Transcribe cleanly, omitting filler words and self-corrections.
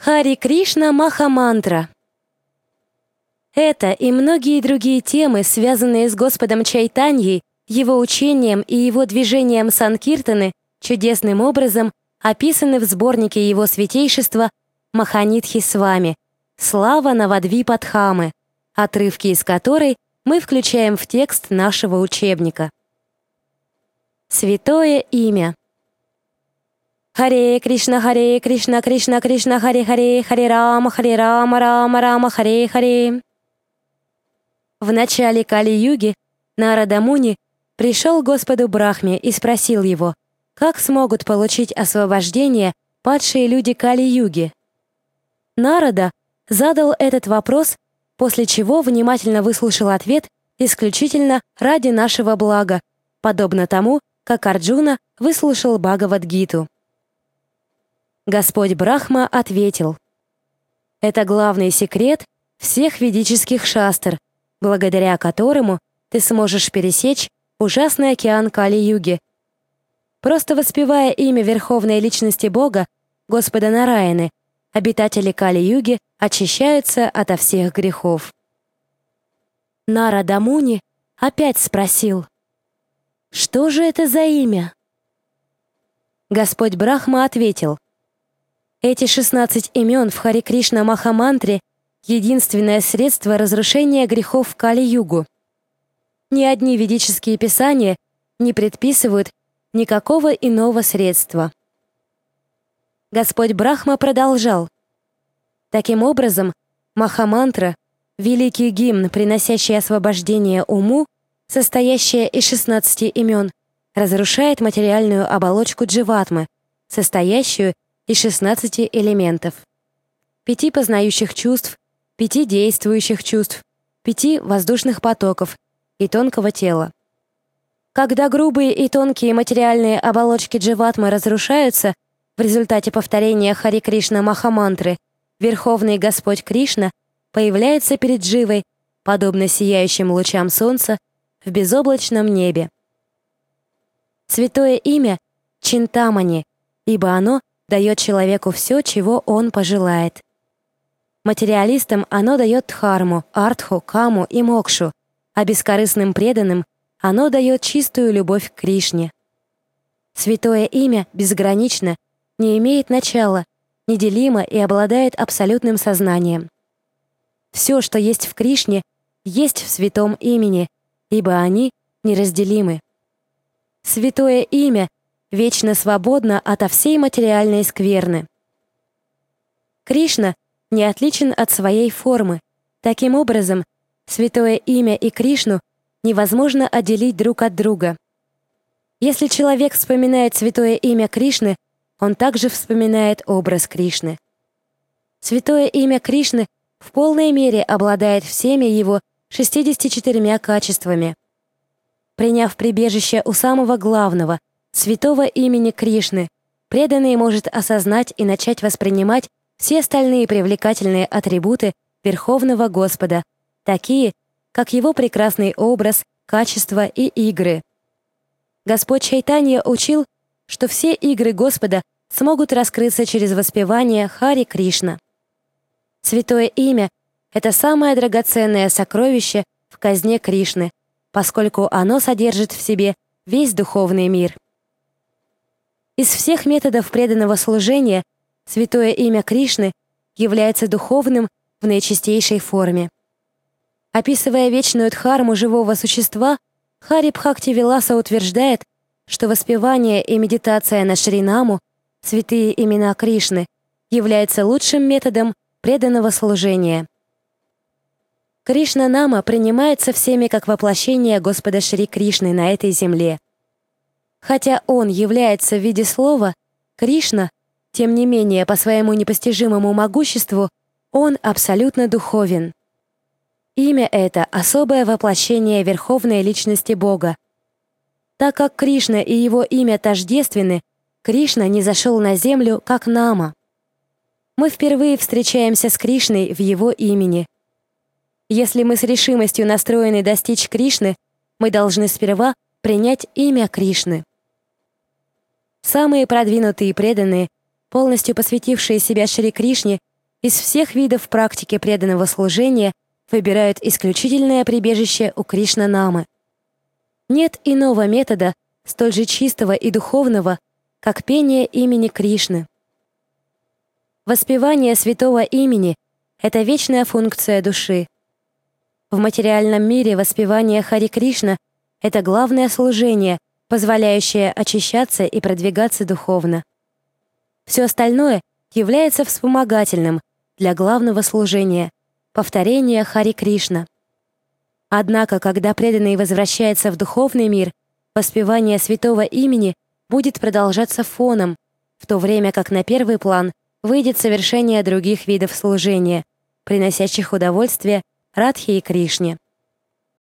Хари Кришна Маха-мантра. Это и многие другие темы, связанные с Господом Чайтаньей, его учением и его движением Санкиртаны, чудесным образом описаны в сборнике его святейшества Маханидхи Свами «Слава Навадвипадхамы», отрывки из которой мы включаем в текст нашего учебника. Святое имя. Харе Кришна, Кришна Кришна, Харе Харе, Харе Рама, Рама Рама, Харе Харе. В начале Кали-юги Нарада Муни пришел к Господу Брахме и спросил его, как смогут получить освобождение падшие люди Кали-юги. Нарада задал этот вопрос, после чего внимательно выслушал ответ исключительно ради нашего блага, подобно тому, как Арджуна выслушал Бхагавад-гиту. Господь Брахма ответил: «Это главный секрет всех ведических шастр, благодаря которому ты сможешь пересечь ужасный океан Кали-юги. Просто воспевая имя Верховной Личности Бога, Господа Нараяны, обитатели Кали-юги очищаются ото всех грехов». Нарада Муни опять спросил: «Что же это за имя?» Господь Брахма ответил: «Эти 16 имен в Харе Кришна Маха-мантре — единственное средство разрушения грехов в Кали-югу. Ни одни ведические писания не предписывают никакого иного средства». Господь Брахма продолжал: «Таким образом, Маха-мантра — великий гимн, приносящий освобождение уму, состоящая из 16 имен, разрушает материальную оболочку дживатмы, состоящую из 16 элементов: 5 познающих чувств, 5 действующих чувств, 5 воздушных потоков и тонкого тела. Когда грубые и тонкие материальные оболочки дживатмы разрушаются в результате повторения Хари Кришна Маха-мантры, Верховный Господь Кришна появляется перед дживой, подобно сияющим лучам солнца в безоблачном небе. Святое имя — Чинтамани, ибо оно дает человеку все, чего он пожелает. Материалистам оно дает дхарму, артху, каму и мокшу, а бескорыстным преданным оно дает чистую любовь к Кришне. Святое имя безгранично, не имеет начала, неделимо и обладает абсолютным сознанием. Все, что есть в Кришне, есть в святом имени, ибо они неразделимы. Святое имя вечно свободно ото всей материальной скверны. Кришна не отличен от своей формы. Таким образом, святое имя и Кришну невозможно отделить друг от друга. Если человек вспоминает святое имя Кришны, он также вспоминает образ Кришны. Святое имя Кришны в полной мере обладает всеми его 64 качествами. Приняв прибежище у самого главного, святого имени Кришны, преданный может осознать и начать воспринимать все остальные привлекательные атрибуты Верховного Господа, такие, как его прекрасный образ, качества и игры. Господь Чайтанья учил, что все игры Господа смогут раскрыться через воспевание Хари Кришна. Святое имя — это самое драгоценное сокровище в казне Кришны, поскольку оно содержит в себе весь духовный мир. Из всех методов преданного служения святое имя Кришны является духовным в наичистейшей форме. Описывая вечную дхарму живого существа, Хари Бхактивиласа утверждает, что воспевание и медитация на Шринаму, святые имена Кришны, является лучшим методом преданного служения. Кришна-нама принимается всеми как воплощение Господа Шри Кришны на этой земле. Хотя он является в виде слова «Кришна», тем не менее, по своему непостижимому могуществу, он абсолютно духовен. Имя это — особое воплощение Верховной Личности Бога. Так как Кришна и его имя тождественны, Кришна низошел на землю как Нама. Мы впервые встречаемся с Кришной в его имени. Если мы с решимостью настроены достичь Кришны, мы должны сперва принять имя Кришны. Самые продвинутые преданные, полностью посвятившие себя Шри Кришне, Из всех видов практики преданного служения выбирают исключительное прибежище у Кришна-намы. Нет иного метода, столь же чистого и духовного, как пение имени Кришны. Воспевание святого имени — это вечная функция души. В материальном мире воспевание Хари Кришна — это главное служение, позволяющее очищаться и продвигаться духовно. Все остальное является вспомогательным для главного служения — повторения Хари Кришна. Однако, когда преданный возвращается в духовный мир, воспевание святого имени будет продолжаться фоном, в то время как на первый план выйдет совершение других видов служения, приносящих удовольствие Радхе и Кришне.